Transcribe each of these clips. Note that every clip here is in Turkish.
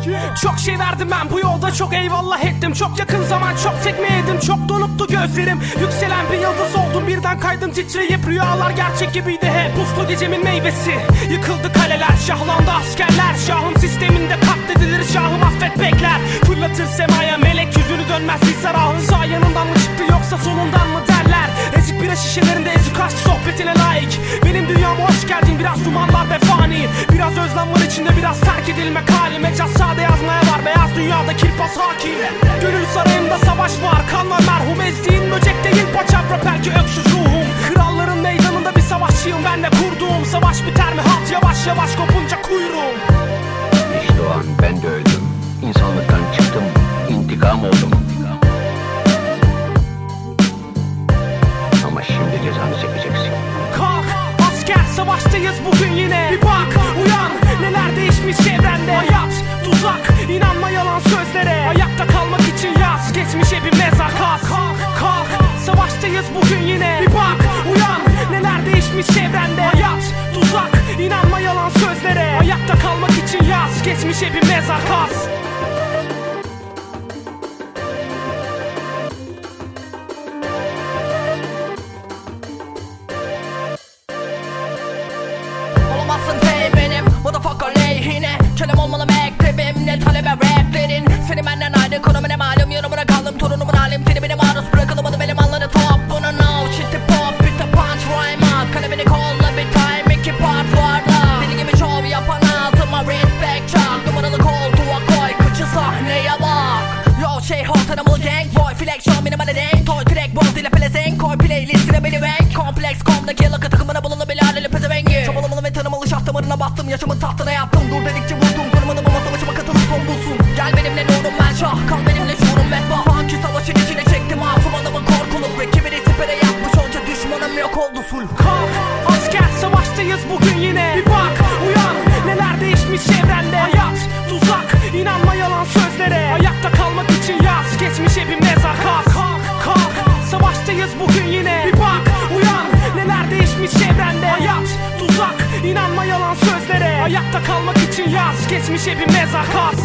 Çok şey verdim ben bu yolda, çok eyvallah ettim. Çok yakın zaman çok tekme yedim, çok donuktu gözlerim. Yükselen bir yıldız oldum, birden kaydım titreyip. Rüyalar gerçek gibiydi hep, puslu gecemin meyvesi. Yıkıldı kaleler, şahlandı askerler. Şahım sisteminde katledilir, şahım affet bekler. Fırlatır semaya melek, yüzünü dönmez hisar ahın. Sağ yanından mı çıktı yoksa solundan mı derler. Ezik bira şişelerinde ezik aşk sohbetine layık. Benim dünyama hoş geldin, biraz dumanlar ve fani. Biraz özlem var içinde, biraz terk edilmek hali. Mecaz sade yazmaya var, beyaz dünyada kirpas hakim. Gönül sarayımda savaş var, kan var merhum. Ezdiğin böcek değil paçavra, belki öksüz ruhum. Kralların meydanında bir savaşçıyım, ben de kurduğum savaş biter mi halt, yavaş yavaş kopunca kuyruğum. İşte o an ben de öldüm, insanlıktan çıktım, intikam oldum. Ama şimdi cezanı çekeceksin. Kalk asker, savaştayız bugün yine. Bir bak uyan, neler değişmiş çevrende. Hayat tuzak, inanma yalan sözlere. Ayakta kalmak için yaz, geçmişe bir mezar kaz. Kalk savaştayız bugün yine. Bir bak uyan, neler değişmiş çevrende. Hayat tuzak, inanma yalan sözlere. Ayakta kalmak için yaz, geçmişe bir mezar kaz. Olamazsın benim motherfucker lehine. Kelam olmalı mektebim, ne talebe raplerin. Seni benden ayrı, konumuna malum, yorumuna kaldım. Torunumun halim, tribine maruz bırakılamadım elemanları top. Buna no shitty pop, bir de punch rhyme out. Kalemini kolla bir time, iki part vardı. Deli gibi şov yapan altıma respect çak. Numaralı koltuğa koy, kıçı sahneye bak. Yo şey hot animal gang boy, flex show benim hadi denk. Toy track boz ile pelesenk, koy playlistine beni rank. Complex com'daki lakı takımına bulundu bile aleli pezevengi. Çabalamalı ve tanımalı şah damarına bastım, yaşamın tahtına yattım. Dur dedikçe vurdum, durmadım ama savaşıma katılıp son bulsun. Gel benimle nurum ben şah, kal benimle şuurum bedbah. Funky savaşın içine çektim masum adamın korkuluk. Rakibini sipere yapmış onca düşmanım yok oldu sulh. Kalk asker, savaştayız bugün yine. Bir bak uyan, neler değişmiş çevrende. Hayat tuzak, inanma yalan sözlere. Ayakta kalmak için yaz, geçmişe bir mezar kaz. Kalk savaştayız bugün yine. Bir bak uyan, neler değişmiş çevrende. Hayat tuzak, inanma yalan sözlere. Ayakta kalmak için yaz, geçmişe bir mezar kaz.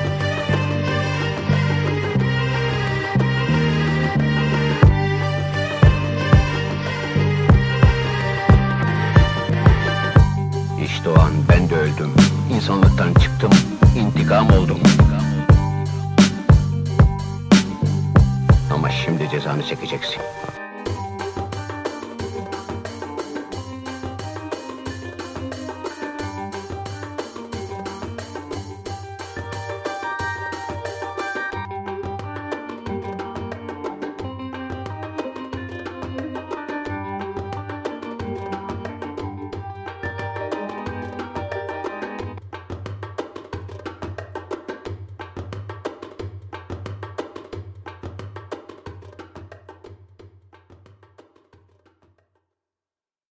İşte o an ben de öldüm, insanlıktan çıktım, intikam oldum. Ama şimdi cezanı çekeceksin.